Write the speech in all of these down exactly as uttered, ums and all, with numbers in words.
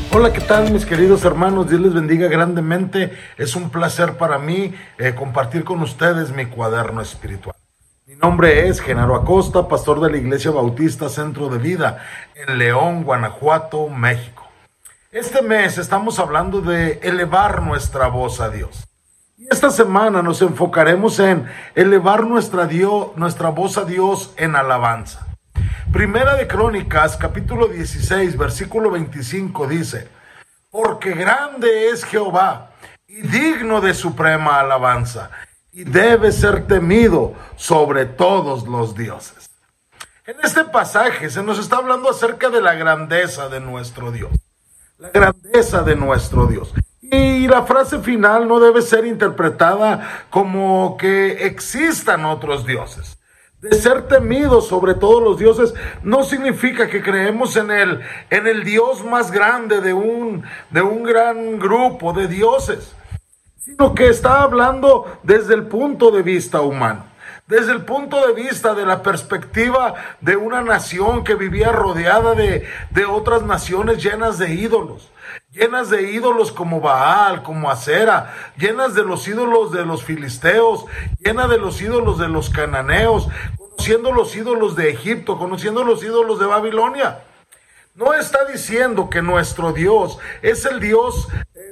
Hola, ¿qué tal mis queridos hermanos? Dios les bendiga grandemente. Es un placer para mí eh, compartir con ustedes mi cuaderno espiritual. Mi nombre es Genaro Acosta, pastor de la Iglesia Bautista Centro de Vida en León, Guanajuato, México. Este mes estamos hablando de elevar nuestra voz a Dios. Y esta semana nos enfocaremos en elevar nuestra, Dios, nuestra voz a Dios en alabanza. Primera de Crónicas, capítulo dieciséis, versículo veinticinco dice: porque grande es Jehová y digno de suprema alabanza, y debe ser temido sobre todos los dioses. En este pasaje se nos está hablando acerca de la grandeza de nuestro Dios. La grandeza de nuestro Dios. Y la frase final no debe ser interpretada como que existan otros dioses. De ser temido sobre todos los dioses no significa que creemos en el, en el Dios más grande de un, de un gran grupo de dioses, sino que está hablando desde el punto de vista humano, desde el punto de vista de la perspectiva de una nación que vivía rodeada de, de otras naciones llenas de ídolos. Llenas de ídolos como Baal, como Acera, llenas de los ídolos de los filisteos, llenas de los ídolos de los cananeos, conociendo los ídolos de Egipto, conociendo los ídolos de Babilonia. No está diciendo que nuestro Dios es el Dios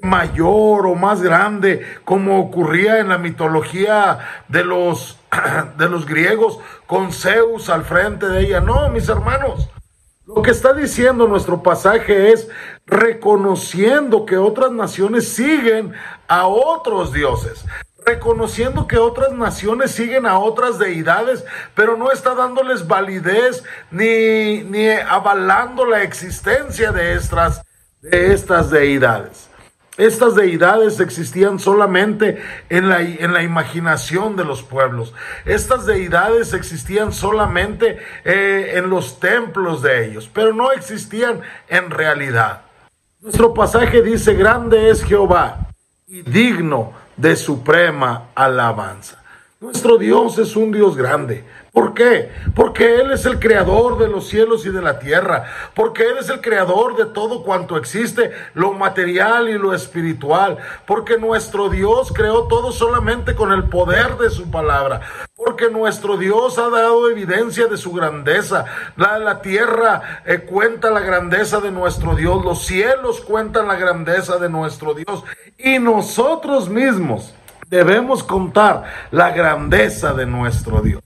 mayor o más grande, como ocurría en la mitología de los, de los griegos, con Zeus al frente de ella. No, mis hermanos. Lo que está diciendo nuestro pasaje es reconociendo que otras naciones siguen a otros dioses, reconociendo que otras naciones siguen a otras deidades, pero no está dándoles validez ni, ni avalando la existencia de estas, de estas deidades. Estas deidades existían solamente en la, en la imaginación de los pueblos. Estas deidades existían solamente eh, en los templos de ellos, pero no existían en realidad. Nuestro pasaje dice: grande es Jehová y digno de suprema alabanza. Nuestro Dios es un Dios grande. ¿Por qué? Porque Él es el creador de los cielos y de la tierra, porque Él es el creador de todo cuanto existe, lo material y lo espiritual, porque nuestro Dios creó todo solamente con el poder de su palabra, porque nuestro Dios ha dado evidencia de su grandeza. La, la tierra eh, cuenta la grandeza de nuestro Dios, los cielos cuentan la grandeza de nuestro Dios, y nosotros mismos debemos contar la grandeza de nuestro Dios.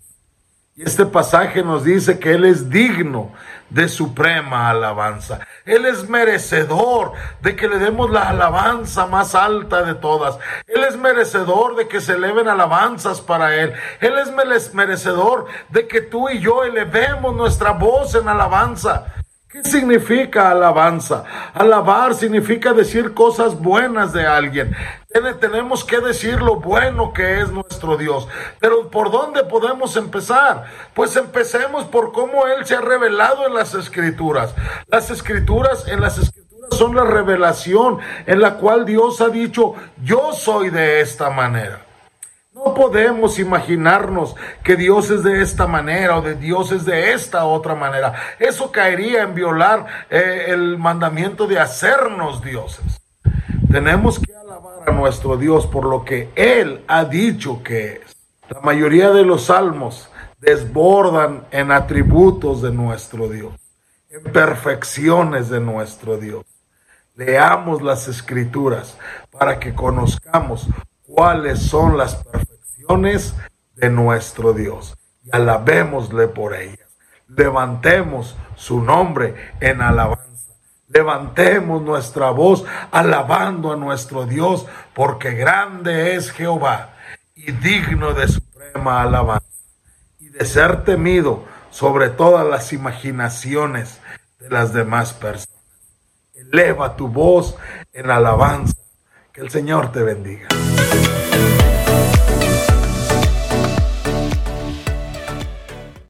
Y este pasaje nos dice que Él es digno de suprema alabanza. Él es merecedor de que le demos la alabanza más alta de todas. Él es merecedor de que se eleven alabanzas para Él. Él es merecedor de que tú y yo elevemos nuestra voz en alabanza. ¿Qué significa alabanza? Alabar significa decir cosas buenas de alguien. Tenemos que decir lo bueno que es nuestro Dios. Pero ¿por dónde podemos empezar? Pues empecemos por cómo Él se ha revelado en las Escrituras. Las Escrituras, en las Escrituras son la revelación en la cual Dios ha dicho: yo soy de esta manera. No podemos imaginarnos que Dios es de esta manera o de Dios es de esta otra manera. Eso caería en violar eh, el mandamiento de hacernos dioses. Tenemos que alabar a nuestro Dios por lo que Él ha dicho que es. La mayoría de los salmos desbordan en atributos de nuestro Dios, en perfecciones de nuestro Dios. Leamos las Escrituras para que conozcamos cuáles son las perfecciones de nuestro Dios y alabémosle por ellas. Levantemos su nombre en alabanza. Levantemos nuestra voz alabando a nuestro Dios, porque grande es Jehová y digno de suprema alabanza y de ser temido sobre todas las imaginaciones de las demás personas. Eleva tu voz en alabanza. Que el Señor te bendiga.